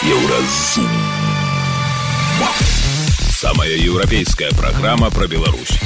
Еўразум. Самая еўрапейская праграма пра Беларусь.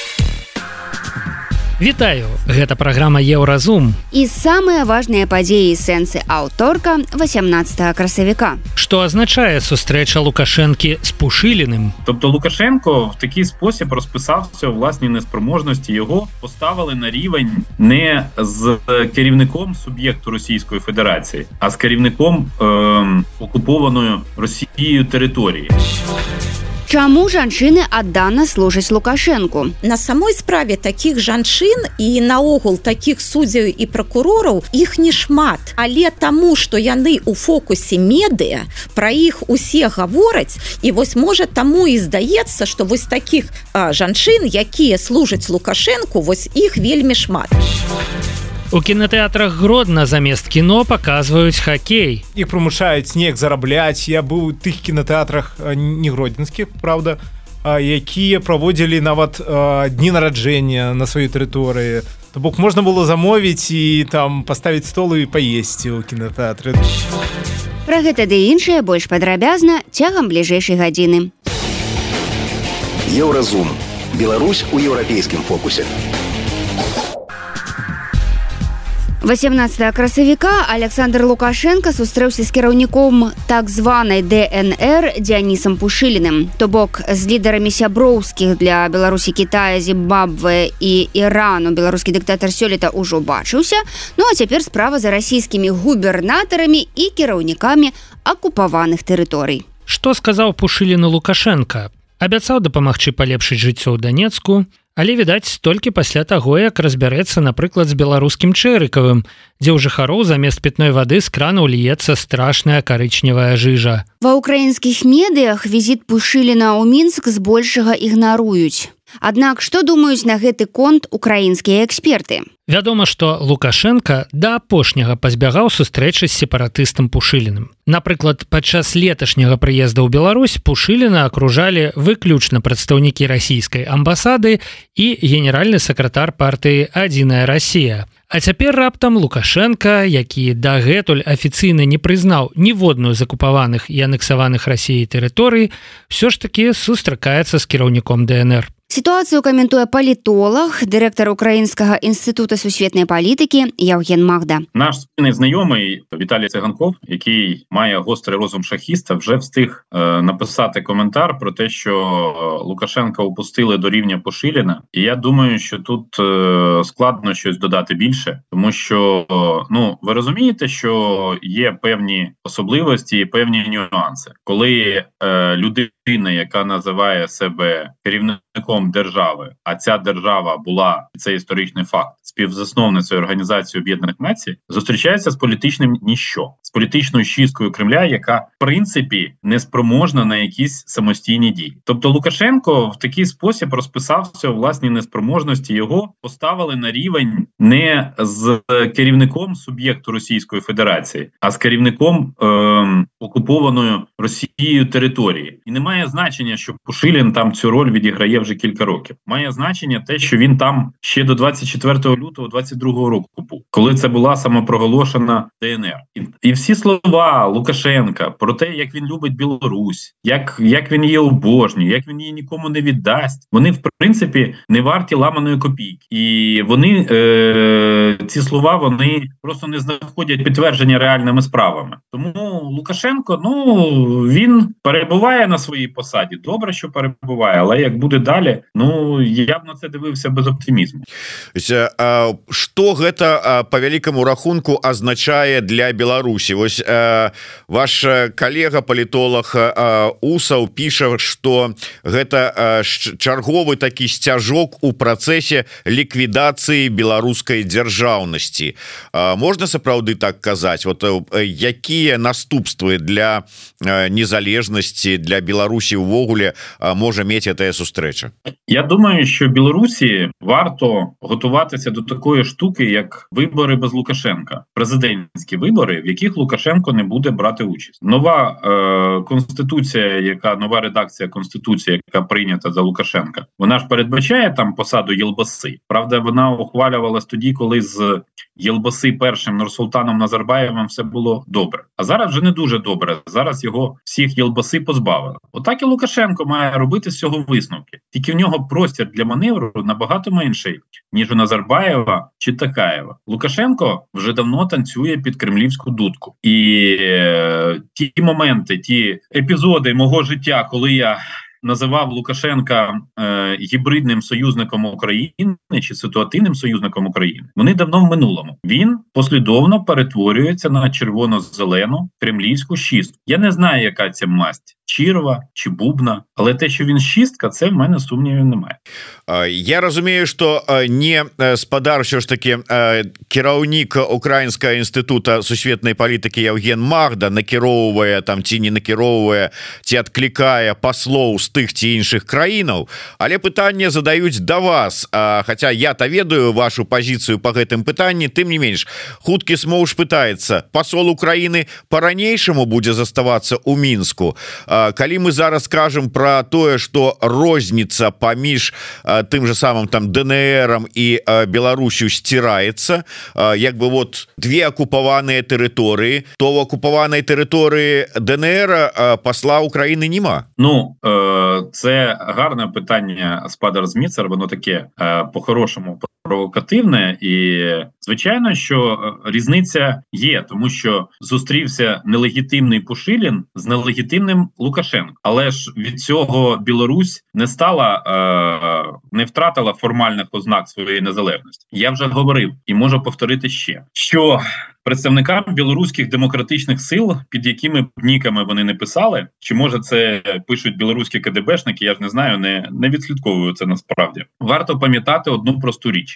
Вітаю, гэта праграма Еўразум. І самыя важныя падзеі сэнсы аўторка 18 красавіка. Што азначае сустрэча Лукашэнкі з Пушиліним? Тобто Лукашенко в такий спосіб розписався у власній неспроможності. Його поставили на рівень не з керівником суб'єкту Російської Федерації, а з керівником окупованої Росією території. Чаму жанчыны аддана служаць Лукашэнку? На самой справе такіх жанчын і наогул такіх суддзяў і пракурораў іх не шмат. Але таму, што яны ў фокусе медыа, пра іх усе гавораць, і вось можа таму і здаецца, што вось такіх жанчын, якія служаць Лукашэнку, вось іх вельмі шмат. У кінотэатрах Гродна замест кіно паказваюць хакей. Іх прымушаюць неяк зарабляць. Я быў у тых кінотэатрах, не гродзенскіх, правда, якія праводзілі нават дні нараджэння на сваёй тэрыторыі. То бок можна было замовіць і там паставіць стол і паесці ў кінотэатры. Пра гэта ды іншае больш падрабязна цягам бліжэйшай гадзіны. Еўразум. Беларусь у еўрапейскім фокусе. 18 красавіка Александр Лукашенко сустрэўся з кіраўніком так званай ДНР Дзянісам Пушиліним. То бок з лідарамі сяброўскіх для Беларусі, Кітая, Зімбабве і Ірану беларускі дыктатар сёлета ўжо бачыўся. Ну а цяпер справа за расійскімі губернатарамі і кіраўнікамі акупаваных тэрыторый. Што сказаў Пушиліну Лукашенка? Абяцаў дапамагчы палепшыць жыццё ў Данецку, але, відаць, толькі пасля таго, як разбярэцца, напрыклад, з беларускім Чэрыкавым, дзе ў жыхароў замест пітной вады з кранаў ліецца страшная карычневая жыжа. Ва ўкраінскіх медыях візіт Пушиліна ў Мінск збольшага ігнаруюць. Аднак, што думаюць на гэты конт украінскія эксперты? Вядома, што Лукашенка да апошняга пазбягаў сустрэчы з сепаратыстам Пушиліним. Напрыклад, падчас леташняга прыезда ў Беларусь Пушиліна акружалі выключна прадстаўнікі расійскай амбасады і генеральны сакратар партыі «Адзіная Расія». А цяпер раптам Лукашенка, які дагэтуль афіцыйна не прызнаў ніводную з акупаваных і анексаваных Расіяй тэрыторый, усё ж такі сустракаецца з кіраўніком ДНР. Сітуацыю каментуе палітолог, дырэктар Украінскага інстытута сусветнай палітыкі Євген Магда. Наш спільний знайомий Віталій Циганков, який має гострий розум шахіста, вже встиг написати коментар про те, що Лукашенка опустили до рівня Пушиліна. І я думаю, що тут складно щось додати більше, тому що, ви розумієте, що є певні особливості і певні нюанси. Коли людина, яка називає себе керівником держави, а ця держава була, це історичний факт, співзасновницею Організації Об'єднаних Націй, зустрічається з політичним ніщо, з політичною шісткою Кремля, яка, в принципі, не спроможна на якісь самостійні дії. Тобто Лукашенко в такий спосіб розписався у власній неспроможності, його поставили на рівень не з керівником суб'єкту Російської Федерації, а з керівником окупованої Росією території. І немає значення, що Пушилін там цю роль відіграє вже кілька років. Має значення те, що він там ще до 24 лютого 22 року був, коли це була самопроголошена ДНР. І всі слова Лукашенка про те, як він любить Білорусь, як він її обожнює, як він її нікому не віддасть, вони, в принципі, не варті ламаної копійки. І вони, ці слова, вони просто не знаходять підтвердження реальними справами. Тому Лукашенко, він перебуває на своїй посаді. Добре, що перебуває, але як буде далі, я б на це дивився без оптимізму. Што гэта по вялікаму рахунку азначае для Беларусі? Вось ваш калега палітолог Усаў піша, што гэта чарговы такі сцяжок у працэсе ліквідацыі беларускай дзяржаўнасці. Можна сапраўды так казаць? Вот якія наступствы для незалежнасці, для Беларусі ўвогуле можа мець гэтая сустрэча? Я думаю, що Білорусі варто готуватися до такої штуки, як вибори без Лукашенка. Президентські вибори, в яких Лукашенко не буде брати участь. Нова конституція, нова редакція конституції, яка прийнята за Лукашенка, вона ж передбачає там посаду єлбаси. Правда, вона ухвалювалась тоді, коли з Єлбаси першим Нурсултаном Назарбаєвим все було добре. А зараз вже не дуже добре. Зараз його всіх Єлбаси позбавили. Отак і Лукашенко має робити з цього висновки. Тільки в нього простір для маневру набагато менший, ніж у Назарбаєва чи Такаєва. Лукашенко вже давно танцює під кремлівську дудку. І ті моменти, ті епізоди мого життя, коли я називав Лукашенка гібридним союзником України чи ситуативним союзником України, вони давно в минулому. Він послідовно перетворюється на червоно-зелену кремлівську шістку. Я не знаю, яка ця масть. Чірва чи Бубна, але те, що він шістка, це в мене сумнівів немає. Я разумею, что не спадар ўсё ж таки кіраўнік Украінскага інстытута сусветнай палітыкі Евген Магда накіроўвае там ці не накіроўвае, ці адклікае паслоў з тых ці іншых краінаў, але пытанне задаюць да вас, хаця я-то ведаю вашу пазіцыю по гэтым пытанні, тым не менш, хуткі смоўж пытаецца, пасол Украіны по-ранейшаму будзе заставацца ў Мінску. Калі мы зараз скажем про тое, что розніца паміж тым же самым там ДНРом і Беларусью стирается, як бы вот две оккупаваныя тэрыторыі, то в оккупаванай тэрыторыі ДНР посла Украины нема. Ну, це гарне питання, спадар Зміцер, воно таке по-хорошому провокативне, і звичайно, що різниця є, тому що зустрівся нелегітимний Пушилін з нелегітимним Лукашенко. Але ж від цього Білорусь не втратила формальних ознак своєї незалежності. Я вже говорив і можу повторити ще, що представникам білоруських демократичних сил, під якими ніками вони не писали, чи може це пишуть білоруські КДБшники, я ж не знаю, не відслідковую це насправді. Варто пам'ятати одну просту річ,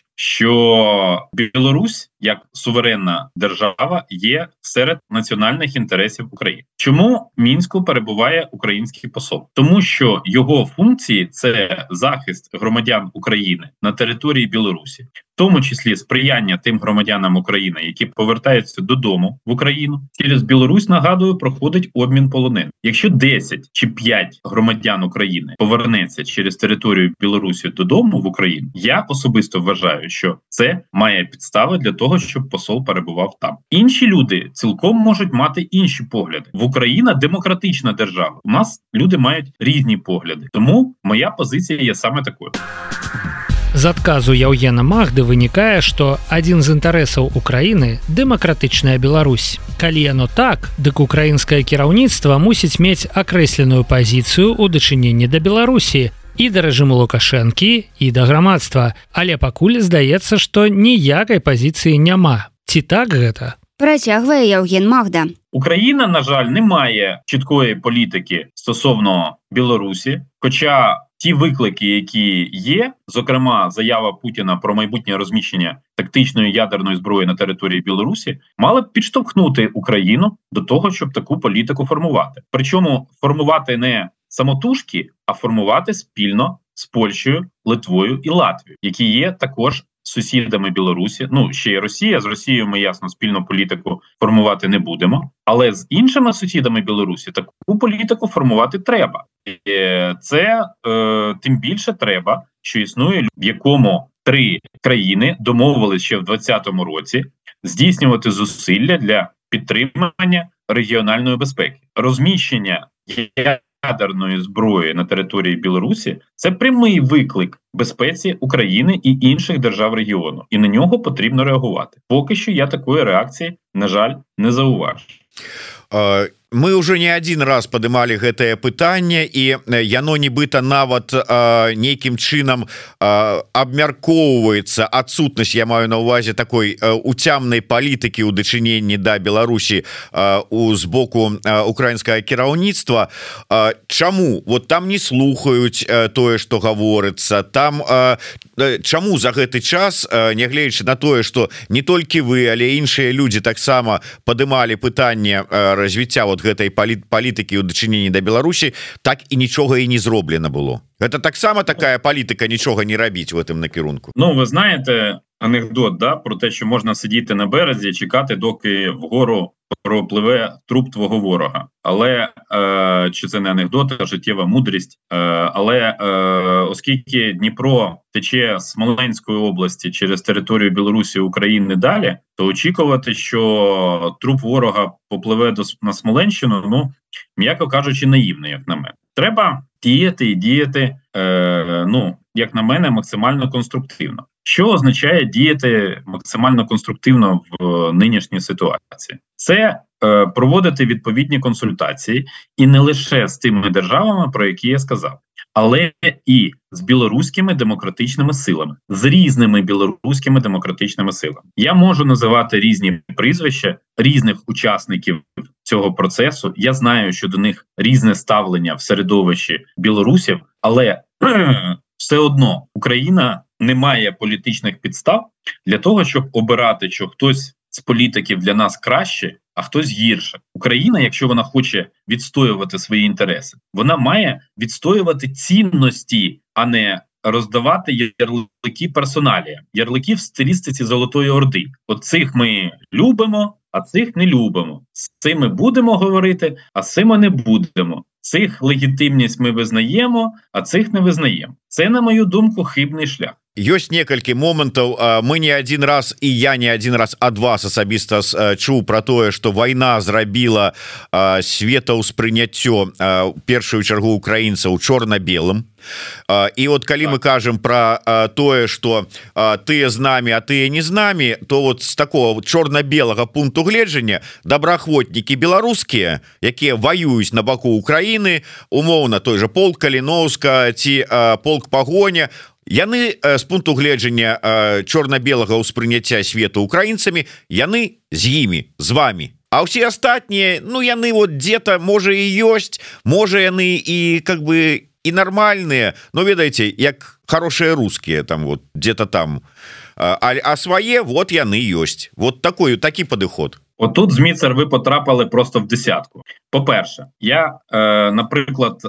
що Білорусь, як суверенна держава, є серед національних інтересів України. Чому в Мінську перебуває український посол? Тому що його функції – це захист громадян України на території Білорусі, в тому числі сприяння тим громадянам України, які повертаються додому в Україну. Через Білорусь, нагадую, проходить обмін полонених. Якщо 10 чи 5 громадян України повернеться через територію Білорусі додому в Україну, я особисто вважаю, що це має підстави для того, щоб посол перебував там. Інші люди цілком можуть мати інші погляди. В Україна демократична держава. У нас люди мають різні погляди. Тому моя позиція є саме такою. З адказу Евгена Магды вынікае, што адзін з інтарэсаў Украіны – дэмакратычная Беларусь. Калі яно так, дык украінскае кіраўніцтва мусіць мець акрэсленую пазіцыю ў дачыненні да Беларусі і да рэжыму Лукашэнкі, і да грамадства. Але пакуль здаецца, што ніякай пазіцыі няма. Ці так гэта? Працягвае Евген Магда. Україна, на жаль, не має чіткої політики стосовно Білорусі, хоча ті виклики, які є, зокрема заява Путіна про майбутнє розміщення тактичної ядерної зброї на території Білорусі, мали б підштовхнути Україну до того, щоб таку політику формувати. Причому формувати не самотужки, а формувати спільно з Польщею, Литвою і Латвією, які є також сусідами Білорусі. Ну, ще й Росія. З Росією ми, ясно, спільну політику формувати не будемо. Але з іншими сусідами Білорусі таку політику формувати треба. І це тим більше треба, що існує, в якому 3 країни домовились ще в 2020 році здійснювати зусилля для підтримання регіональної безпеки. Розміщення ядерної зброї на території Білорусі – це прямий виклик безпеці України і інших держав регіону. І на нього потрібно реагувати. Поки що я такої реакції, на жаль, не зауважу. Мы уже не один раз падымалі гэтае пытанне, і яно нібыта нават нейкім чынам абмяркоўваецца адсутнасць, я маю на увазе такой уцямнай палітыкі ў дачыненні да Беларусі з боку украінскага кіраўніцтва. Чаму? Вот там не слухаюць тое, што гаворыцца, там чаму за гэты час, нягледзячы на тое, што не толькі вы, але іншыя людзі таксама падымалі пытанне развіцця гэтай палітыкі ў дачыненні да Беларусі, так і нічога і не зроблена было. Гэта таксама такая палітыка, нічога не рабіць в этом накірунку. Ну, ви знаєте, анекдот, да, про те, що можна сидіти на березі і чекати, доки вгору пропливе труп твого ворога. Але, чи це не анекдот, а життєва мудрість, але оскільки Дніпро тече з Смоленської області через територію Білорусі, України далі, то очікувати, що труп ворога попливе на Смоленщину, ну, м'яко кажучи, наївно, як на мене. Треба діяти і діяти, ну, як на мене, максимально конструктивно. Що означає діяти максимально конструктивно в нинішній ситуації? Це проводити відповідні консультації і не лише з тими державами, про які я сказав, але і з білоруськими демократичними силами, з різними білоруськими демократичними силами. Я можу називати різні прізвища різних учасників цього процесу. Я знаю, що до них різне ставлення в середовищі білорусів, але все одно Україна не має політичних підстав для того, щоб обирати, що хтось з політиків для нас краще, а хтось гірше. Україна, якщо вона хоче відстоювати свої інтереси, вона має відстоювати цінності, а не роздавати ярлики персоналія. Ярлики в стилістиці Золотої Орди. От цих ми любимо, а цих не любимо. З цими будемо говорити, а з цими не будемо. Цих легітимність ми визнаємо, а цих не визнаємо. Це, на мою думку, хибний шлях. Ёсць некалькі момантаў, мы не один раз і я не один раз ад вас асабіста чуў про тое, што вайна зрабіла светаўспрыняццё першую чаргу украінцаў чорна-белым. І от калі мы кажам про тое, што тыя з намі, а тыя не з намі, то вот з такого чорна-белага пункту гледжання добраахвотнікі беларускія, якія ваююць на баку Украіны, умоўна той же полк Каліноўска ці полк Пагоня, яны з пункту гледжання чорна-белага ўспрыняцця свету украінцамі, яны з імі, з вами. А ўсе астатнія, ну яны вот где-то, можа і ёсць, можа яны і как бы і нармальныя, но ведаеце, як хорошие русские там вот где-то там, а свае вот яны ёсць. Вот такі падыход. Отут, Зміцер, ви потрапили просто в десятку. По-перше, я, наприклад,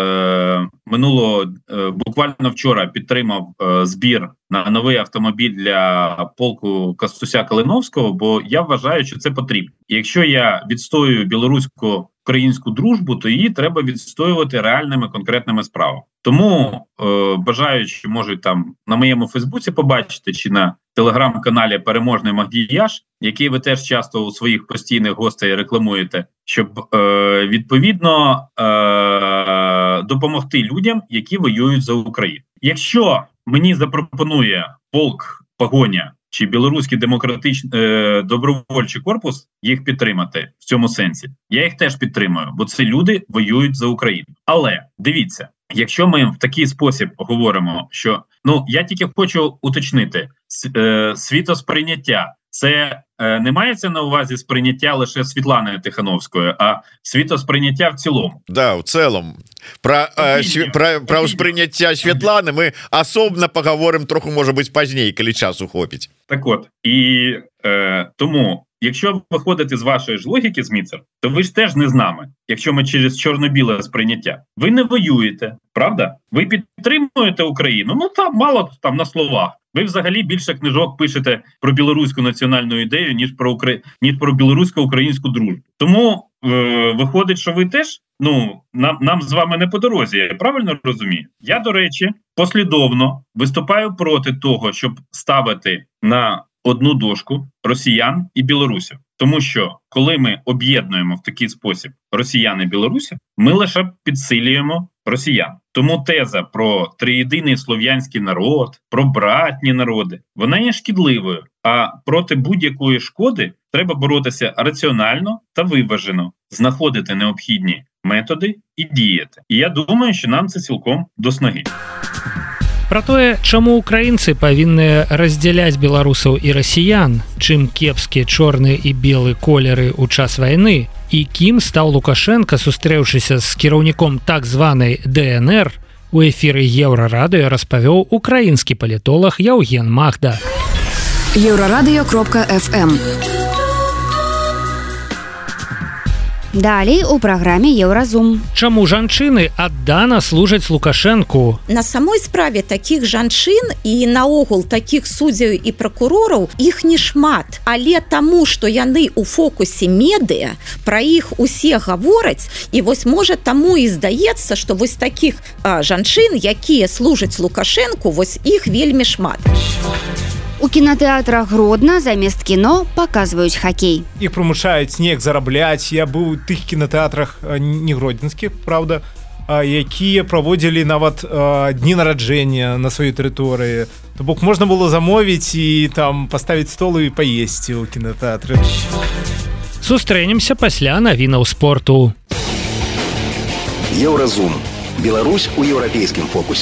буквально вчора підтримав збір на новий автомобіль для полку Костуся Калиновського, бо я вважаю, що це потрібно. І якщо я відстоюю білорусько-українську дружбу, то її треба відстоювати реальними конкретними справами. Тому бажаючи можуть там на моєму Фейсбуці побачити, чи на телеграм-каналі «Переможний Магдіяш», який ви теж часто у своїх постійних гостей рекламуєте, щоб відповідно допомогти людям, які воюють за Україну. Якщо мені запропонує полк Погоня чи Білоруський демократичний добровольчий корпус їх підтримати в цьому сенсі, я їх теж підтримую, бо це люди воюють за Україну. Але дивіться, якщо ми в такий спосіб говоримо, що, ну, я тільки хочу уточнити, світосприйняття, це не мається на увазі сприйняття лише Світлани Тихановської, а світосприйняття в цілому. Да, в цілому. Про сприйняття Світлани ми особливо поговоримо трохи, може бути, пізніше, коли часу хопить. Так от, і тому, якщо виходити з вашої ж логіки, Зміцер, то ви ж теж не з нами, якщо ми через чорно-біле сприйняття. Ви не воюєте, правда? Ви підтримуєте Україну, ну там мало там на словах. Ви взагалі більше книжок пишете про білоруську національну ідею, ніж про білорусько-українську дружбу. Тому виходить, що ви теж, ну, нам з вами не по дорозі, я правильно розумію? Я, до речі, послідовно виступаю проти того, щоб ставити на одну дошку росіян і білорусів. Тому що, коли ми об'єднуємо в такий спосіб росіян і білорусів, ми лише підсилюємо росіян. Тому теза про триєдиний слов'янський народ, про братні народи, вона є шкідливою. А проти будь-якої шкоди треба боротися раціонально та виважено, знаходити необхідні методи і діяти. І я думаю, що нам це цілком до снаги. Пра тое, чаму украінцы павінны раздзяляць беларусаў і расіян, чым кепскія чорны і белы колеры ў час вайны, і кім стаў Лукашенко, сустрэўшыся з кіраўніком так званай ДНР, у эфіры Еўрарадыё распавёў украінскі палітолог Яўген Магда. Еўрарадыё.фм Далей у праграме Еўразум. Чаму жанчыны аддана служаць Лукашэнку? На самой справе такіх жанчын і наогул такіх суддзяў і пракурораў іх не шмат. Але таму, што яны ў фокусе медыа, пра іх усе гавораць, і вось можа таму і здаецца, што вось такіх жанчын, якія служаць Лукашэнку, вось іх вельмі шмат. У кінотэатрах Гродна замест кіно паказваюць хакей. Іх прымушаюць неяк зарабляць. Я быў у тых кінотэатрах не гродзенскіх, правда, якія праводзілі нават дні нараджэння на сваёй тэрыторыі. То бок можна было замовіць і там паставіць стол і паесці ў кінотэатры. Сустрэнемся пасля навінаў спорту. Еўразум. Беларусь у еўрапейскім фокусе.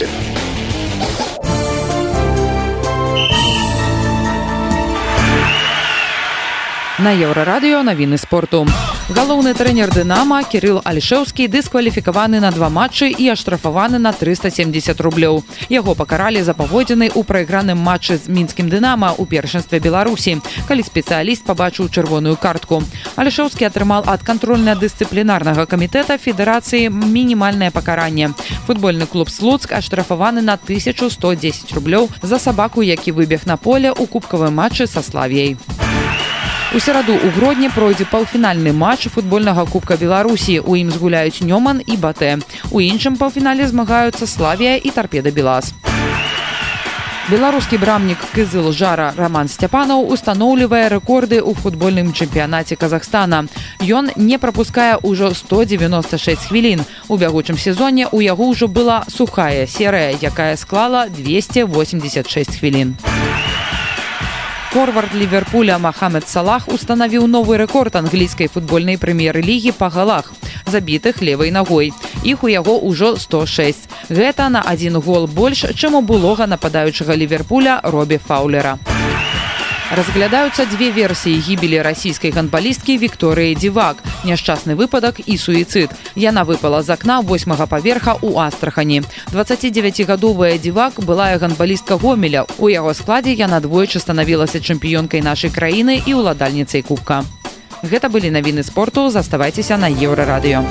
На Еўрарадыё навіны спорту. Галоўны трэнер «Дынама» Кірыл Альшэўскі дыскваліфікаваны на 2 матчы і аштрафаваны на 370 рублёў. Яго пакаралі за паводзіны ў прайграным матчы з мінскім «Дынама» ў першынстве Беларусі, калі спецыяліст пабачыў чырвоную картку. Альшэўскі атрымал ад кантрольна-дысцыплінарнага камітэта федэрацыі мінімальнае пакаранне. Футбольны клуб «Слуцк» аштрафаваны на 1110 рублёў за сабаку, які выбег на поле ў кубкавым матчы са «Славіяй». У сераду ў Гродні пройдзе паўфінальны матч футбольнага кубка Беларусі. У ім згуляюць Нёман і Батэ. У іншым паўфінале змагаюцца Славія і Тарпеда Белас. Беларускі брамнік Кызыл Жара Роман Сцяпанаў устаноўлівае рэкорды ў футбольным чэмпіянаце Казахстана. Ён не прапускае ўжо 196 хвілін. У бягучым сезоне ў яго ўжо была сухая серыя, якая склала 286 хвілін. Форвард Ливерпуля Мохамед Салах устанавіў новы рэкорд англійскай футбольнай прэм'ер-лігі па галах, забітых левай нагой. Іх у яго ўжо 106. Гэта на 1 гол больш, чым у былога нападаючага Ливерпуля Робі Фаулера. Разглядаюцца 2 версіі гібелі расійскай гандбалісткі Вікторыі Дзівак, няшчасны выпадак і суіцыд. Яна выпала з акна 8-га паверха ў Астрахані. 29-гадовая Дзівак былая гандбалістка Гомеля. У яго складзе яна двойчы станавілася чэмпіёнкай нашай краіны і ўладальніцай кубка. Гэта былі навіны спорту. Заставайцеся на Еўрарадыё.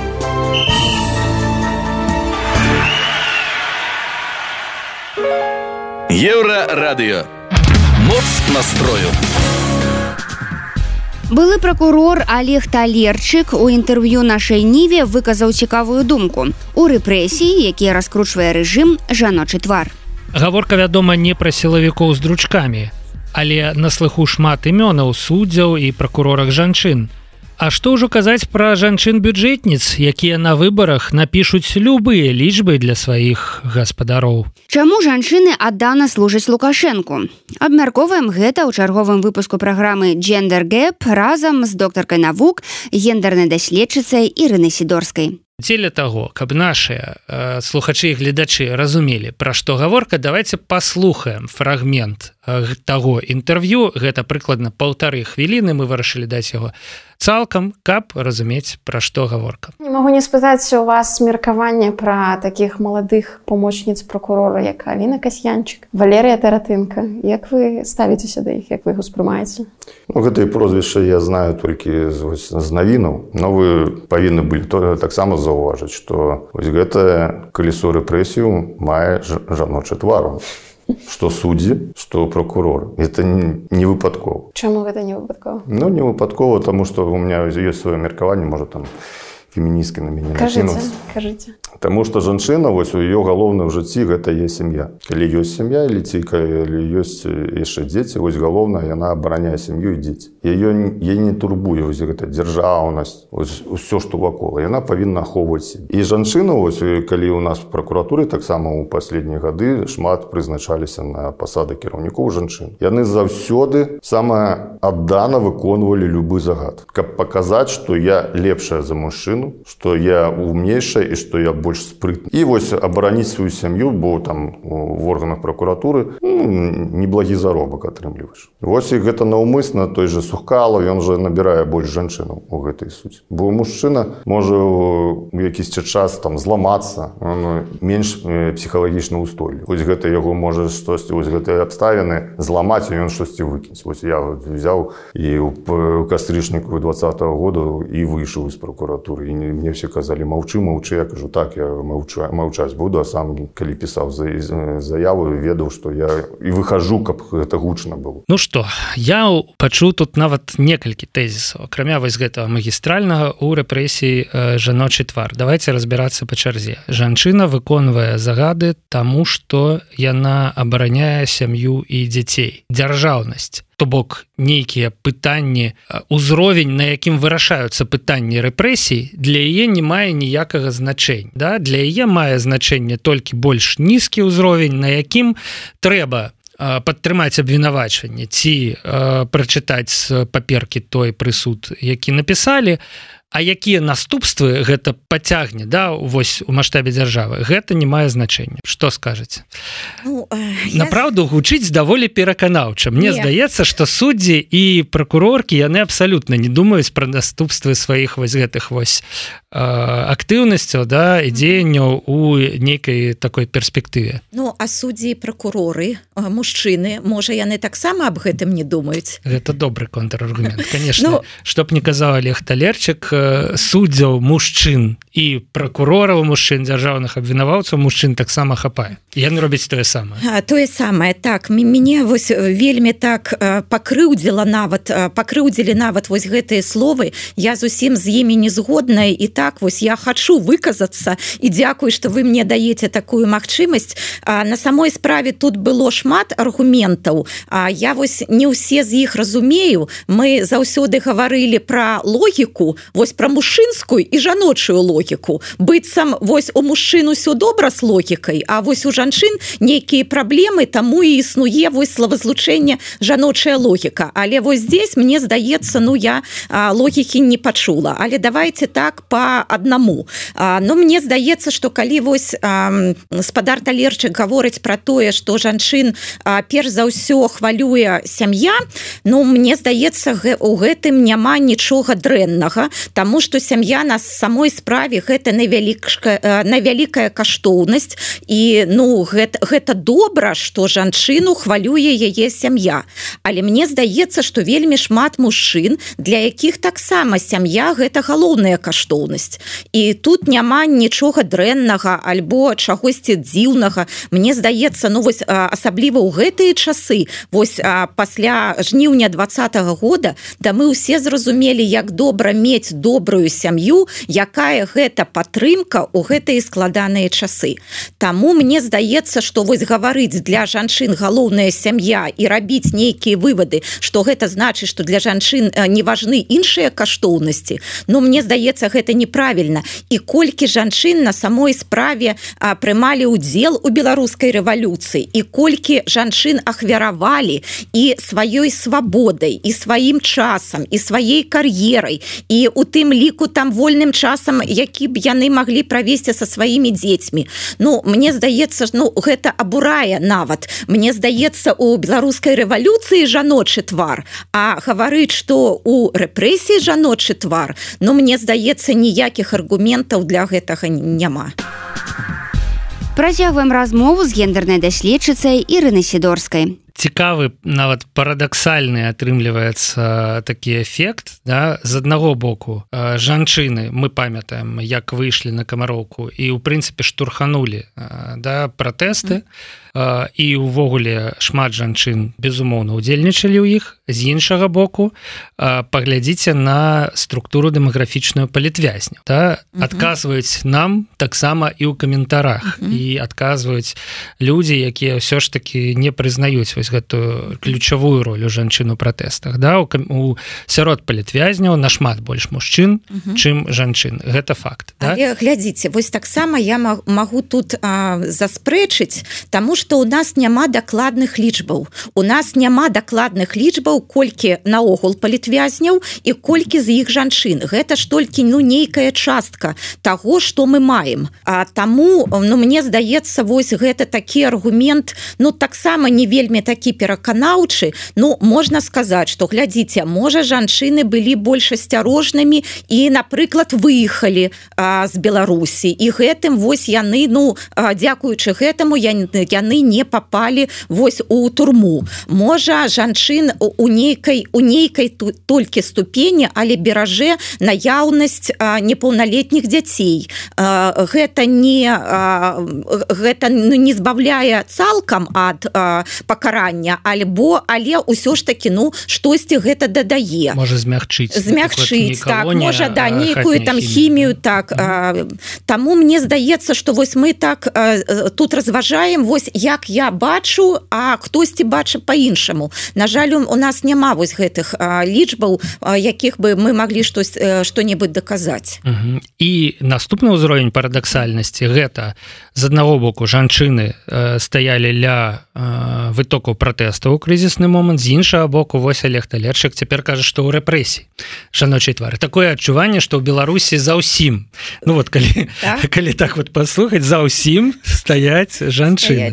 Еўрарадыё. Моц настрою. Былы пракурор Олег Талерчык у інтэрв'ю нашай Ніве выказаў цікавую думку. У рэпрэсіі, якія раскручвае рэжым, жаночы твар. Гаворка, вядома, не пра сілавікоў з дручкамі, але на слыху шмат імёнаў суддзяў і пракурорах жанчын. А што ўжо казаць пра жанчын-бюджэтніц, якія на выбарах напішуць любыя лічбы для сваіх гаспадароў? Чаму жанчыны аддана служаць Лукашэнку? Абмярковаем гэта ў чарговым выпуску праграмы «Gender Gap» разам з доктаркай навук, гендернай даследчыцай Ірынай Сідорскай. Дзеля таго, каб нашыя слухачы і гледачы разумелі, пра што гаворка, давайте паслухаем фрагмент таго інтэрв'ю. Гэта прыкладна 1,5 хвіліны, мы вырашылі даць яго цалкам, каб разумець, пра што гаворка. Не магу не спытаць у вас меркаванне пра такіх маладых памочніц пракурора, як Аліна Касьянчык, Валерія Таратынка. Як вы ставіцеся да іх, як вы іх успрымаеце? Гэтыя прозвішчы я знаю толькі з навінаў, но вы павінны былі таксама заўважыць, што гэта калесо рэпрэсію мае жаночы твар. Што суддзі, што пракурор. Это не выпадкова. Чаму гэта не выпадкова? Ну, не выпадкова, таму што у меня ёсць сваё меркаванне, можа там феміністкі на мяне накінуцца. Кажыце. Таму што жанчына, вось у яе галоўным жыцці гэта яе сям'я. Калі ёсць сям'я, или ёсць яшчэ дзеці, вось галоўнае, яна абараняе сям'ю і дзеці. Яе не турбуе вось гэта дзяржаўнасць, усё, што вакол. Яна павінна ахоўваць сябе. І жанчына, вось калі у нас в пракуратуры таксама ў паследнія гады шмат прызначаліся на пасады кіраўнікоў жанчын. Яны заўсёды самае аддана выконвалі любы загад. Каб паказаць, што я лепшая за мужчыну, мужчину, что я умнейшая и что я больше спрытный. И вот оборонить свою семью, бо там в органах прокуратуры неблагі заробак атрымліваеш. Вось і гэта наўмысна, той же Сухкалов, ён же набірае больш жанчынаў у гэтай суці. Бо мужчына можа у якісьці час там зламацца, он менш псіхалагічна устойлівы. Вось гэта яго можа штосьці, вось гэтыя абставіны зламаць, і ён штосьці выкінуць. Вось я взяў і ў кастрычніку 20-го года і выйшаў з прокуратуры. І мне все казалі, маўчы, я кажу, так, я маўчаць буду, а сам, калі пісаў заяву, ведаў, што я і выхожу, каб гэта гучна было. Ну што, я пачуў тут нават некалькі тэзісаў, акрамя вось гэтага магістральнага у рэпрэсіі жаночы твар. Давайте разбірацца па чарзе. Жанчына выконвае загады таму, што яна абараняе сям'ю і дзяцей. Дзяржаўнасць. То бок нейкія пытанні, узровень, на якім вырашаюцца пытанні рэпрэсій, для яе не мае ніякага значэння. Да? Для яе мае значэнне толькі больш нізкі ўзровень, на якім трэба падтрымаць абвінавачванне ці прачытаць з паперкі той прысуд, які напісалі, а якія наступствы гэта пацягне, да, вось у маштабе дзяржавы, гэта не мае значэння. Што скажаце? Напраўду гучыць даволі пераканаўча. Мне здаецца, што суддзі і пракуроркі, яны абсалютна не думаюць пра наступствы сваіх вось гэтых вось актыўнасцяў, да, і дзеянняў у нейкай такой перспектыве. Ну, а суддзі і пракуроры, мужчыны, можа, яны таксама аб гэтым не думаюць? Гэта добры контраргумент, конечно. Што б не казаў Олег Талерчык, суддзяў мужчын і пракурораў мужчын, дзяржаўных абвінаваўцаў мужчын таксама хапае. Яны робяць тое самае. Тое самае, так. Мяне вось вельмі так пакрыўдзілі нават вось гэтыя словы. Я зусім з імі не згодная, і так вось я хачу выказацца, і дзякую, што вы мне даеце такую магчымасць. На самой справе тут было шмат аргументаў. Я вось не ўсе з іх разумею. Мы заўсёды гаварылі пра логіку, вось пра мужчынскую і жаночую логіку. Быццам вось у мужчын усё добра з логікай, а вось у жанчын нейкія праблемы, таму і існуе вось словазлучэнне жаночая логіка. Але вось здесь, мне здаецца, я логікі не пачула. Але давайте так по аднаму. Но мне здаецца, што калі вось спадар Талерчык гаворыць пра тое, што жанчын перш за ўсё хвалюе сям'я, мне здаецца, у гэтым няма нічога дрэннага, таму што сям'я на самой справе гэта найвялікая каштоўнасць, і гэта добра, што жанчыну хвалюе яе сям'я. Але мне здаецца, што вельмі шмат мужчын, для якіх таксама сям'я гэта галоўная каштоўнасць. І тут няма нічога дрэннага альбо чагосьці дзіўнага. Мне здаецца, вось асабліва ў гэтыя часы, вось пасля жніўня 20-го года, да мы ўсе зразумелі, як добра мець добрую сям'ю, якая гэта падтрымка ў гэтыя складаныя часы. Таму мне здаецца, што вось гаварыць для жанчын галоўная сям'я і рабіць нейкія вывады, што гэта значыць, што для жанчын не важны іншыя каштоўнасці, мне здаецца, гэта неправільна. І колькі жанчын на самой справе прымалі ўдзел у беларускай рэвалюцыі, і колькі жанчын ахвяравалі і сваёй свабодай, і сваім часам, і сваей кар'ерай, і у тым ліку там вольным часам, які б яны маглі правесці са сваімі дзецьмі. Мне здаецца, гэта абурае нават. Мне здаецца, у беларускай рэвалюцыі жаночы твар, а гаварыць, што у рэпрэсіі жаночы твар, мне здаецца, ніякіх аргументаў для гэтага няма. Працягваем размову з гендернай даследчыцай Ірынай Сідорскай. Цікавы, нават парадаксальны атрымліваецца такі эфект, да? З аднаго боку, жанчыны, мы памятаем, як выйшлі на Камароўку і, у прынцыпе, штурханулі, да, пратэсты, і ўвогуле шмат жанчын, безумоўна, удзельнічалі ў іх. З іншага боку, паглядзіце на структуру дэмаграфічную палітвязняў. Да? Адказваюць нам таксама і ў каментарах, і адказваюць людзі, якія ўсё ж такі не прызнаюць вось гэтую ключавую роль у жанчын у пратэстах, да, у сярод палітвязняў нашмат больш мужчын, чым жанчын. Гэта факт, да? Але глядзіце, вось таксама я магу тут заспрэчыць, таму што у нас няма дакладных лічбаў. У нас няма дакладных лічбаў, колькі наогул палітвязняў і колькі з іх жанчын. Гэта ж толькі нейкая частка таго, што мы маем. Таму, мне здаецца, вось гэта такі аргумент, таксама не вельмі такі пераканаўчы. Можна сказаць, што, глядзіце, можа, жанчыны былі больш асцярожнымі і, напрыклад, выехалі з Беларусі. І гэтым вось яны, дзякуючы гэтаму, яны не попалі вось у турму. Можа, жанчын у нейкай толькі ступені, але бераже наяўнасць непаўналетніх дзяцей. Гэта не збавляе цалкам ад пакарання, але ўсё ж такі, штосьці гэта дадае. Можа змягчыць, так, можа, нейкую там хімію, так. Таму мне здаецца, што вось мы так тут разважаем, вось як я бачу, а хтосьці бачыць па-іншаму. На жаль, у нас няма вось гэтых лічбаў, якіх бы мы маглі што-небудзь даказаць. І наступны ўзровень парадаксальнасці гэта, з аднаго боку, жанчыны стаялі ля вытокаў пратэстаў у крызісны момант, з іншага боку, вось Олег Талерчык цяпер кажа, што ў рэпрэсіі жаночай твары. Такое адчуванне, што ў Беларусі заўсім, калі так вот паслухаць, заўсім стаяць жанчыны.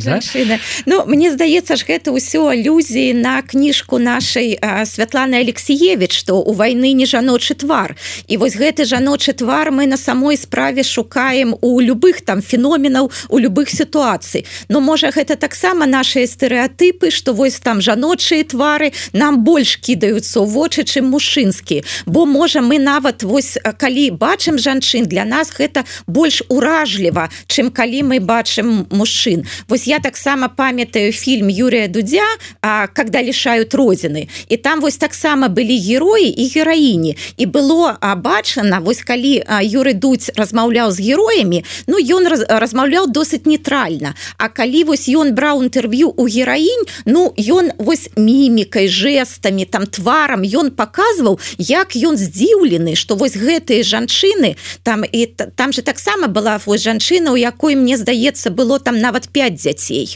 Мне здаецца ж, гэта ўсё алюзіі на кніжку нашай Святланы Алексіевіч, што ў вайны не жаночы твар. І вось гэты жаночы твар мы на самой справе шукаем у любых там феноменаў, у любых сітуацый. Можа, гэта таксама нашыя стэрэатыпы, што вось там жаночыя твары нам больш кідаюцца ў вочы, чым мужчынскія. Бо, можа, мы нават вось калі бачым жанчын, для нас гэта больш уражліва, чым калі мы бачым мужчын. Вось я таксама памятаю фільм Юрія Дудзя «Когда лишают родины». І там вось таксама былі героі і гераіні. І было бачана, вось калі Юрый Дудзь размаўляў з героямі, ён размаўляў досыць нейтральна. А калі вось ён браў інтэрв'ю у гераінь, ён вось мімікай, жэстамі, там тварам, ён паказваў, як ён здзіўлены, што вось гэтыя жанчыны, там же таксама была вось жанчына, у якой, мне здаецца, было там нават 5 дзяцей.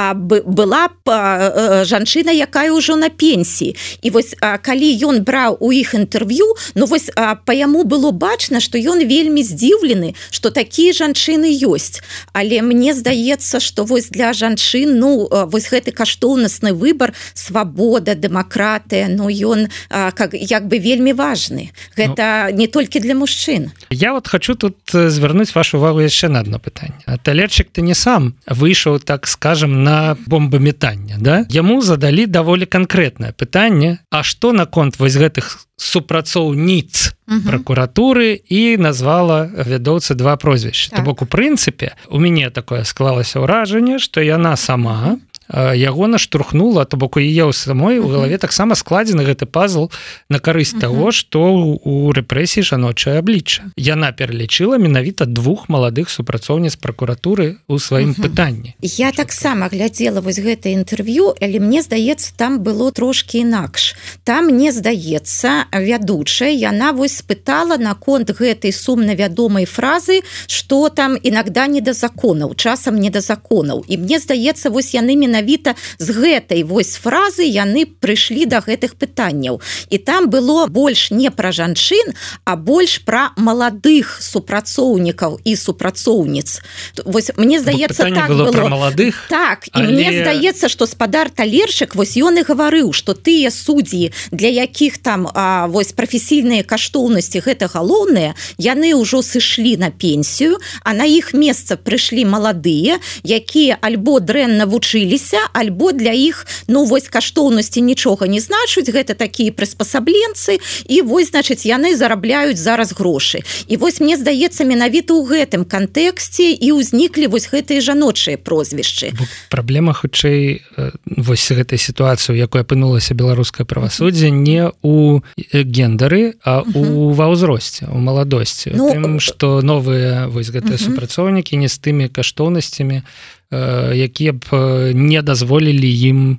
Была жанчына, якая ўжо на пенсіі. І вось калі ён браў у іх інтэрв'ю, вось па яму было бачна, што ён вельмі здзіўлены, што такія жанчыны ёсць. Але мне здаецца, што вось для жанчын, вось гэты каштоўнасны выбар, свабода, дэмакратыя, ён як бы вельмі важны. Гэта не толькі для мужчын. Я вот хочу тут звярнуць вашу увагу яшчэ на одно пытанне. Талерчык ты не сам выйшаў, так скажем, на бомбаметанне, да? Яму задалі даволі канкрэтнае пытанне, а што наконт вось гэтых супрацоўніц пракуратуры, і назвала вядоўцы 2 прозвішчы. То бок, у прынцыпе, у мяне такое склалася ўражанне, што яна сама яго наштурхнула, то бок у яе самой у галаве таксама складзены гэты пазл на карысць таго, што у рэпрэсіі жаночае аблічча. Яна пералічыла менавіта 2 маладых супрацоўніц пракуратуры ў сваім пытанні. Я таксама глядзела вось гэта інтэрв'ю, але мне здаецца, там было трошкі інакш. Там, мне здаецца, вядучая, яна вось спытала наконт гэтай сумна вядомай фразы, што там інагда не да законаў, часам не да законаў. І мне здаецца, вось яны менавіта з гэтай вось фразы яны прыйшлі да гэтых пытанняў. І там было больш не пра жанчын, а больш пра маладых супрацоўнікаў і супрацоўніц. Вось мне здаецца, так было пра маладых. Так, і мне здаецца, што спадар Талерчык, вось ён і гаварыў, што тыя суддзі, для якіх там вось прафесійныя каштоўнасці гэта галоўныя, яны ўжо сышлі на пенсію, а на іх месца прыйшлі маладыя, якія альбо дрэнна вучыліся, альбо для іх, вось каштоўнасці нічога не значуць, гэта такія прыспасабленцы, і вось, значыць, яны зарабляюць зараз грошы. І вось мне здаецца, менавіта ў гэтым кантэксце і ўзніклі вось гэтыя жаночыя прозвішчы. Праблема, хутчэй, вось гэтай сітуацыі, у якой апынулася беларускае правасуддзе, не ў гендары, а ва ўзросце, у маладосці. Тым, што новыя вось гэтыя супрацоўнікі не з тымі каштоўнасцямі, якія б не дазволілі ім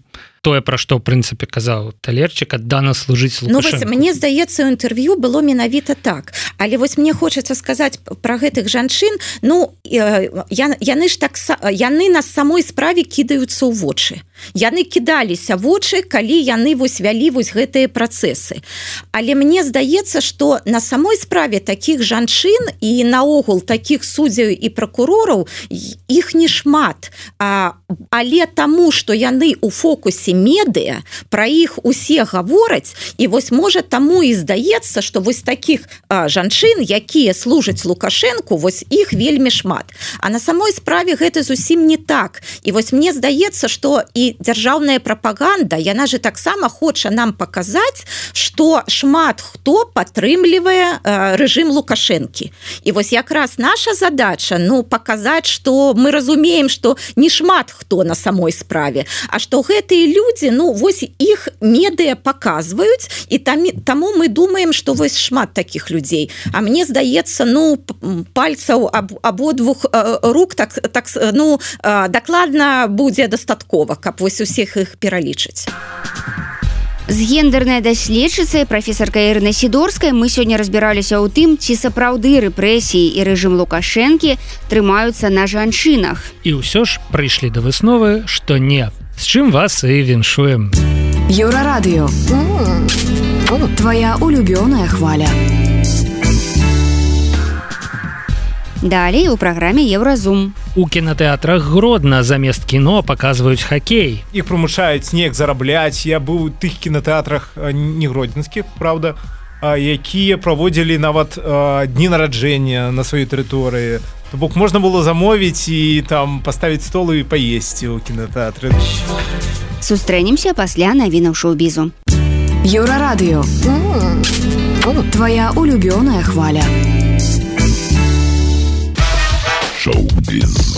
тое, пра што ў прынцыпе казаў Талерчык, аддана служыць Лукашэнку. Мне здаецца, у інтэрв'ю было менавіта так. Але вось мне хочацца сказаць пра гэтых жанчын, яны на самой справе кідаюцца ў вочы. Яны кідаліся вочы, калі яны вялі гэтыя працэсы. Але мне здаецца, што на самой справе такіх жанчын і наогул такіх суддзяў і пракурораў іх не шмат. Але таму, што яны ў фокусе медыа, пра іх усе гавораць, і вось можа таму і здаецца, што вось такіх жанчын, якія служаць Лукашэнку, вось іх вельмі шмат. А на самой справе гэта зусім не так. І вось мне здаецца, што і дзяржаўная прапаганда, яна же таксама хоча нам паказаць, што шмат хто падтрымлівае рэжым Лукашэнкі. І вось якраз наша задача, паказаць, што мы разумеем, што не шмат хто на самой справе, а што гэтыя людзі, вось іх медыа паказваюць, і таму мы думаем, што вось шмат такіх людзей. А мне здаецца, пальцаў абодвух рук дакладна будзе дастаткова, каб вось усіх іх пералічыць. З гендернай даследчыцай прафесаркай Ірынай Сідорскай мы сёння разбіраліся ў тым, ці сапраўды рэпрэсіі і рэжым Лукашэнкі трымаюцца на жанчынах. І ўсё ж прыйшлі да высновы, што не. З чым вас і віншуем. Еўрарадыё. Твоя улюбёная хваля. Далей у праграме Еўразум. У кінатэатрах Гродна замест кіно паказваюць хакей. Іх прымушаюць неяк зарабляць. Я быў у тых кінатэатрах не гродзенскіх, правда, якія праводзілі нават дні нараджэння на сваёй тэрыторыі. То бок можна было замовіць і там паставіць стол і паесці ў кінатэатры. Сустрэнемся пасля навінаў шоу-бізу. Еўрарадыё. Твоя улюбёная хваля. Шоу-біз.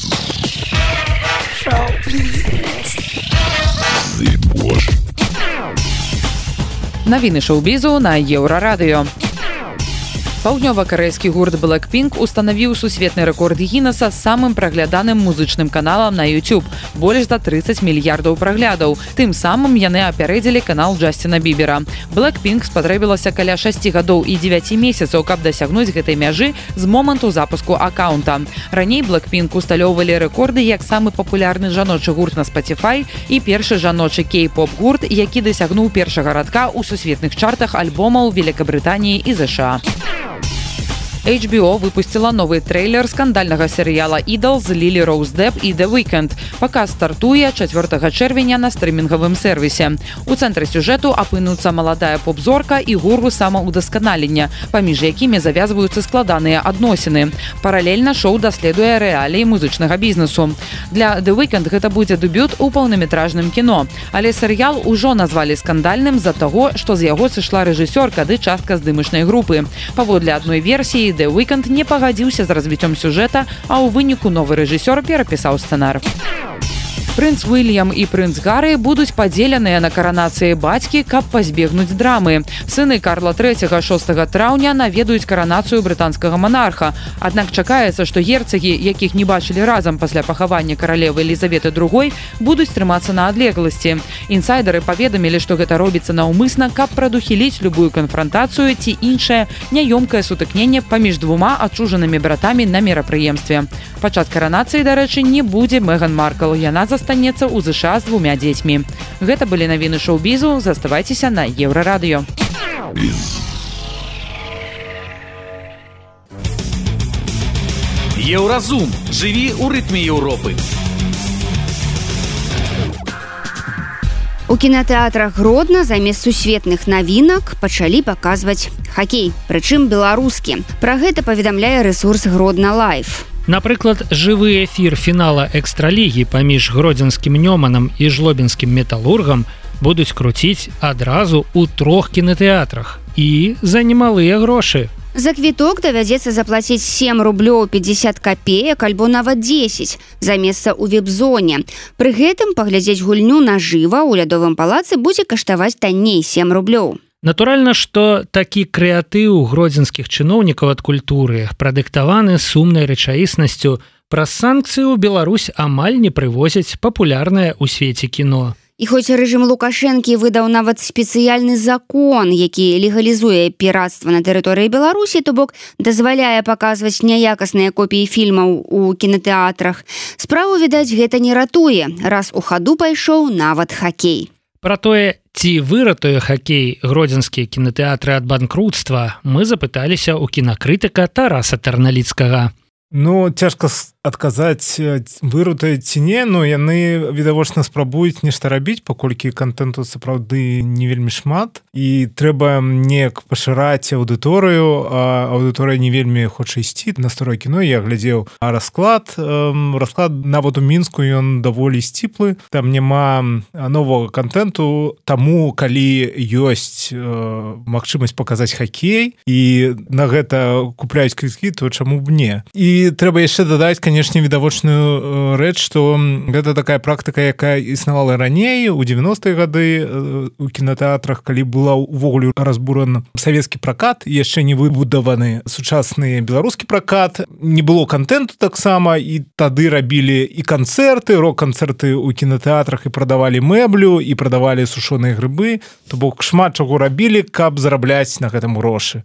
Навіны шоу-бізу на Еўрарадыё. Паўднёва-карэйскі гурт Blackpink устанавіў сусветны рэкорд Гіннеса з самым прагляданым музычным каналам на YouTube. Больш за 30 мільярдаў праглядаў. Тым самым яны апярэдзілі канал Джасціна Бібера. Blackpink спатрэбілася каля 6 гадоў і 9 месяцаў, каб дасягнуць гэтай мяжы з моманту запуску аккаунта. Раней Blackpink усталёўвалі рэкорды як самы папулярны жаночы гурт на Spotify і першы жаночы кей-поп гурт, які дасягнуў першага радка ў сусветных чартах альбомаў Великабрытаніі і ЗША. HBO выпустила новый трейлер скандальнага серыяла «Idol» з Лілі Роуз Депп і The Weeknd. Паказ стартуе 4 чэрвеня на стрымінгавым сервісе. У цэнтры сюжэту апынуцца маладая поп-зорка і гуру самаўдасканалення, паміж якімі завязваюцца складаныя адносіны. Паралельна шоу даследуе рэаліі музычнага бізнесу. Для The Weeknd гэта будзе дэбют у паўнаметражным кіно. Але серыял ужо назвалі скандальным з-за таго, што з яго сышла рэжысёрка ды частка здымачнай групы. Паводле адной версіі, The Weeknd не пагадзіўся з развіццём сюжэта, а ў выніку новы рэжысёр перапісаў сцэнар. Прынц Уільям і прынц Гары будуць падзеленыя на каранацыі бацькі, каб пазбегнуць драмы. Сыны Карла III 6 траўня наведаюць каранацыю брытанскага манарха. Аднак чакаецца, што герцагі, якіх не бачылі разам пасля пахавання каралевы Елізаветы II, будуць трымацца на адлегласці. Інсайдары паведамілі, што гэта робіцца наўмысна, каб прадухіліць любую канфрантацыю ці іншае няёмкае сутыкненне паміж двума адчужанымі братамі на мерапрыемстве. Падчас каранацыі, дарэчы, не будзе Меган Маркл. Яна застанецца ў ЗША з 2 дзецьмі. Гэта былі навіны шоу-бізу. Заставайцеся на Еўрарадыё. Еўразум. Жыві ў рытме Еўропы. У кінатэатрах Гродна замест сусветных навінак пачалі паказваць хакей, прычым беларускі. Пра гэта паведамляе рэсурс Гродна Лайф. Напрыклад, жывы эфір фінала экстралігі паміж гродзенскім Нёманам і жлобінскім металургам будуць круціць адразу ў 3 кінатэатрах і за немалыя грошы. За квіток давядзецца заплаціць 7 рублёў 50 копеек альбо нават 10 за месца ў веб-зоне. Пры гэтым паглядзець гульню нажыва ў лядовым палацы будзе каштаваць танней 7 рублёў. Натуральна, што такі крэатыў гродзенскіх чыноўнікаў ад культуры прадыктаваны сумнай рэчаіснасцю. Праз санкцыю Беларусь амаль не прывозяць папулярнае ў свеце кіно. І хоць рэжым Лукашэнкі выдаў нават спецыяльны закон, які легалізуе пірацтва на тэрыторыі Беларусі, то бок дазваляе паказваць няякасныя копіі фільмаў у кінатэатрах, справу, відаць, гэта не ратуе, раз у хаду пайшоў нават хакей. Пра тое, ці выратуе хакей гродзенскія кінатэатры ад банкрутства, мы запыталіся ў кінакрытыка Тараса Тарналіцкага. Ну, цяжка адказаць, выратуе ці не, но яны відавочна спрабуюць нешта рабіць, паколькі контенту сапраўды не вельмі шмат, і трэба неяк пашыраць аўдыторыю, а аўдыторыя не вельмі хоча ісці на старое кіно. Я глядзеў расклад нават у Мінску ён даволі сціплы, там няма новага контенту, таму калі ёсць магчымасць паказаць хакей і на гэта купляюць квіткі, то чаму б не? І трэба яшчэ дадаць, канешне, відавочную рэч, што гэта такая практыка, якая існавала раней, у 90-е гады у кінатэатрах, калі была ўвогуле разбуран савецкі пракат, яшчэ не выбудаваны сучасны беларускі пракат, не было контенту таксама, і тады рабілі і канцэрты, рок-канцэрты ў кінатэатрах, і прадавалі мэблю, і прадавалі сушоныя грыбы, то бок шмат чаго рабілі, каб зарабляць на гэтым грошы.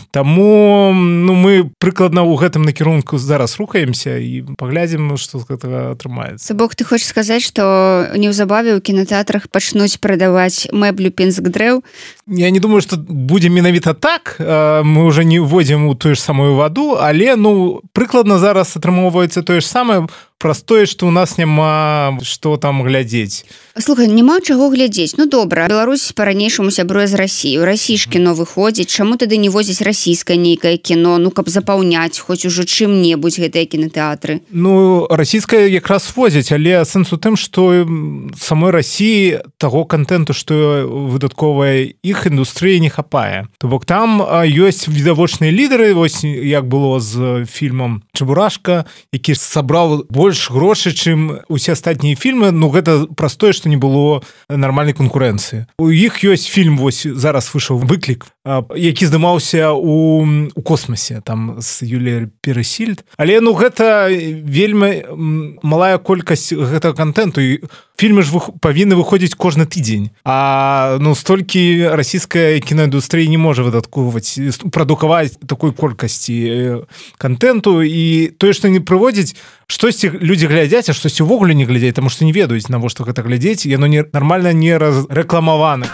Таму мы прыкладна ў гэтым накірунку зараз рухаемся і паглядзім, што з гэтага атрымаецца. То бок ты хочаш сказаць, што неўзабаве ў кінатэатрах пачнуць прадаваць мэблю пензык дрэў? Я не думаю, што будзе менавіта так, мы ўжо не ўводзім у тую ж самую ваду, але прыкладна зараз атрымоўваецца тое ж самае, праз тое, што ў нас няма што там глядзець. Слухай, няма чаго глядзець. Ну добра, Беларусь па-ранейшаму сябруе з Расіяй. У Расіі ж кіно выходзіць. Чаму тады не возіць расійскае нейкае кіно, каб запаўняць хоць ужо чым-небудзь гэтыя кінатэатры? Расійскае якраз возяць, але сэнс у тым, што самой Расіі таго контенту, што выдатковая іх індустрыі, не хапае. То бок там ёсць відавочныя лідары, вось як было з фільмам «Чебурашка», які сабраў больш грошай, чым усе астатнія фільмы, гэта праз тое, што не было нармальнай канкурэнцыі. У іх ёсць фільм, вось зараз выйшаў «Выклік», які здымаўся у космасе, там з Юліяй Пересільд. Але гэта вельмі малая колькасць гэтага контенту. Фільмы ж павінны выходзіць кожны тыдзень. А столькі расійская кінаіндустрыя не можа выдаткоўваць, прадукаваць такой колькасці контенту, і тое, што не прыводзіць, штосьці людзі глядзяць, а штосьці ўвогуле не глядзяць, таму што не ведаюць, навошта гэта глядзець, яно нармальна не рэкламавана.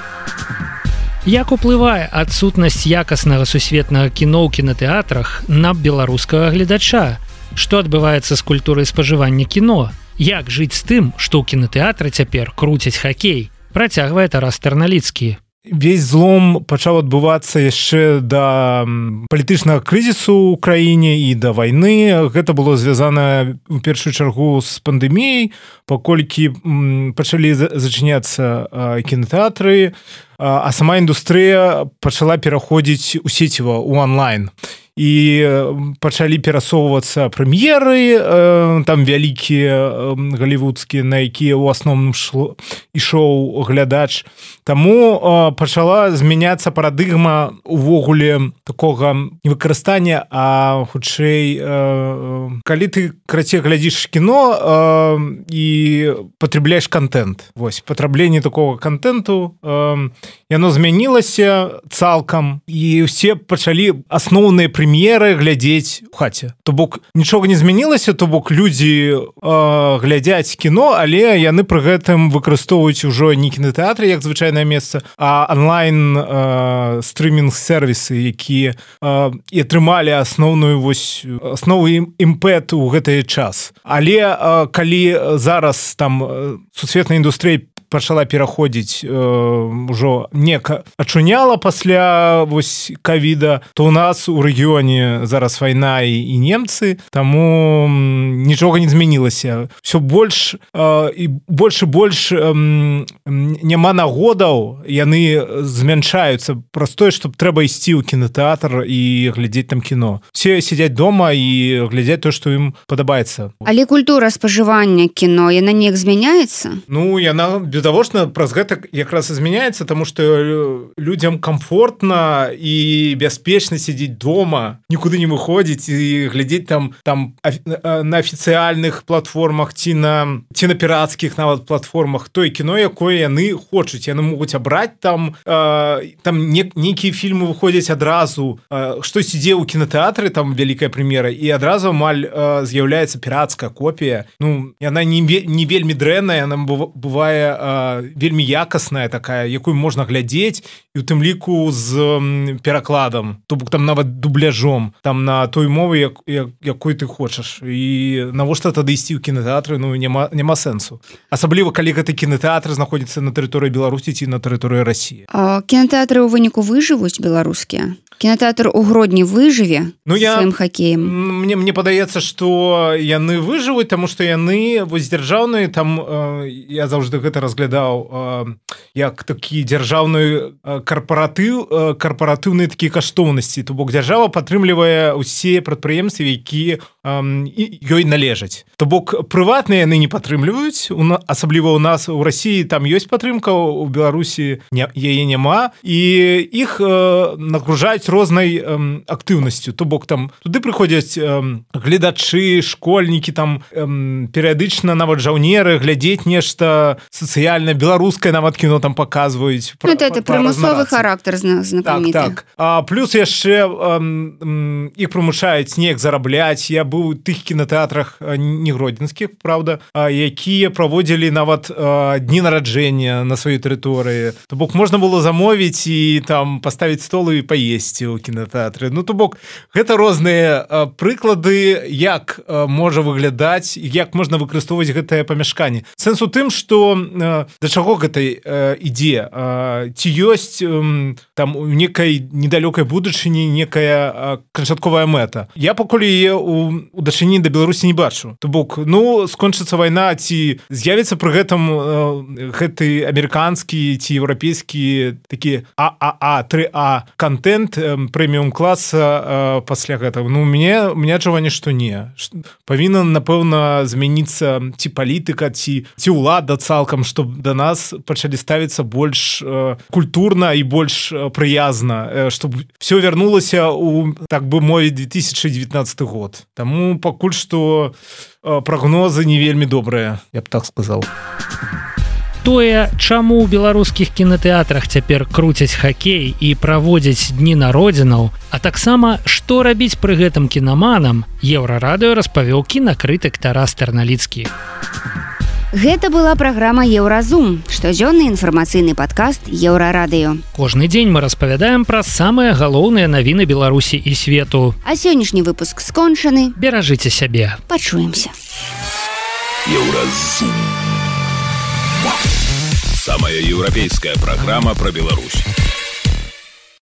Як уплывае адсутнасць якаснага сусветнага кіно ў кінатэатрах на беларускага гледача? Што адбываецца з культурай спажывання кіно? Як жыць з тым, што ў кінатэатры цяпер круцяць хакей? Працягвае Тарас Тарналіцкі. Весь злом пачаў адбывацца яшчэ да палітычнага крызісу ў краіне і да вайны. Гэта было звязана у першую чаргу з пандэміяй, паколькі пачалі зачыняцца кінатэатры, а сама індустрыя пачала пераходзіць у сеціва, у онлайн. І пачалі перасоўвацца прэм'еры, там вялікія галівудскія, на якія ў асноўным ішоў глядач. Таму пачала змяняцца парадыгма увогуле такога не выкарыстання, а хутчэй, калі ты карацей глядзіш кіно і патрабляеш контент. Вось, патрабленне такога контенту, яно змянілася цалкам, і ўсе пачалі асноўныя прэм'еры глядзець у хаце. То бок нічога не змянілася, то бок людзі глядзяць кіно, але яны пры гэтым выкарыстоўваюць ужо не кінатэатры як звычайнае месца, а онлайн стрымінг-сервісы, якія і атрымалі аснову імпэт у гэты час. Але калі зараз там сусветная індустрыя пачала пераходзіць, ужо нека ачуняла пасля вось ковіда, то у нас у рэгіёне зараз вайна і немцы, таму нічога не змянілася. Всё больш і больш няма нагодаў, яны змяншаюцца праз тое, што трэба ісці ў кінатэатр і глядзець там кіно. Все сядзяць дома і глядзяць то, што ім падабаецца. Але культура спажывання кіно, яна неяк змяняецца? Яна, відавочна праз гэта якраз змяняецца, таму што людзям комфортна і бяспечна сядзець дома, нікуды не выходзіць і глядзець там на афіцыяльных платформах ці на пірацкіх нават платформах тое кіно, якое яны хочуць. Яны могуць абраць там нейкія фільмы выходзяць адразу, штось ідзе ў кінотэатры, там вялікая прэм'ера, і адразу амаль з'яўляецца пірацкая копія. Ну, яна не вельмі дрэнная, яна бывае вельмі якасная такая, якую можна глядзець, і у тым ліку з перакладам, то бок там нават дубляжом, там на той мове, якой ты хочаш. І навошта тады ісці ў кінотэатры, ну, няма сэнсу. Асабліва, калі гэты кінотэатр знаходзіцца на тэрыторыі Беларусі ці на тэрыторыі Расіі. Кінотэатры ў выніку выжывуць беларускія? Кінотэатр у Гродні выжыве сваім хакеем? Мне падаецца, што яны выжывуць, таму што яны вось дзяржаўныя, там я заўжды гэта разглядаў як такі дзяржаўны карпаратыўныя такія каштоўнасці. То бок дзяржава падтрымлівае ўсе прадпрыемствы, якія ёй належаць. То бок прыватныя яны не падтрымліваюць, асабліва ў нас у Расіі там ёсць падтрымка, у Беларусі яе няма, і іх нагружаюць рознай актыўнасцю. То бок там туды прыходзяць гледачы, школьнікі, там перыядычна нават жаўнеры глядзець нешта сацыяльна беларускае, нават кіно там паказваюць. Это прымусовы характар знакаміты. Так. Плюс яшчэ іх прымушаюць неяк зарабляць. Я быў у тых кінотэатрах негродзенскіх, правда, якія праводзілі нават дні нараджэння на сваёй тэрыторыі. То бок можна было замовіць і там паставіць стол і паесці ў кінотэатры. Ну, то бок, гэта розныя прыклады, як можа выглядаць, як можна выкарыстоўваць гэтае памяшканне. Сэнс у тым, што да чаго гэта ідзе? Ці ёсць там у некай недалёкай будучыні некая канчатковая мэта? Я пакуль яе у дачыненні да Беларусі не бачу. То бок, ну, скончыцца вайна, ці з'явіцца пры гэтым гэты амерыканскі ці еўрапейскі такі ААА, 3А контент прэміум класа пасля гэтага. Ну, мне адчуванне, што не. Павінна, напэўна, змяніцца ці палітыка, ці ўлада цалкам, чтоб да нас пачалі ставіцца больш культурна і больш прыязна, чтоб все вярнулася у, так бы мовіць, 2019 год. Таму пакуль што прагнозы не вельмі добрыя, я б так сказаў. Тое, чаму ў беларускіх кінотэатрах цяпер круцяць хакей і праводзяць дні народзінаў, а таксама, што рабіць пры гэтым кінаманам, Еўрарадыё распавёў кінакрытык Тарас Тэрналіцкі. Гэта была праграма Еўразум, штодзённы інфармацыйны падкаст Еўрарадыё. Кожны дзень мы распавядаем пра самыя галоўныя навіны Беларусі і свету. А сённяшні выпуск скончаны. Беражыце сябе. Пачуемся. Еўразум. Самая еўрапейская программа про Беларусь.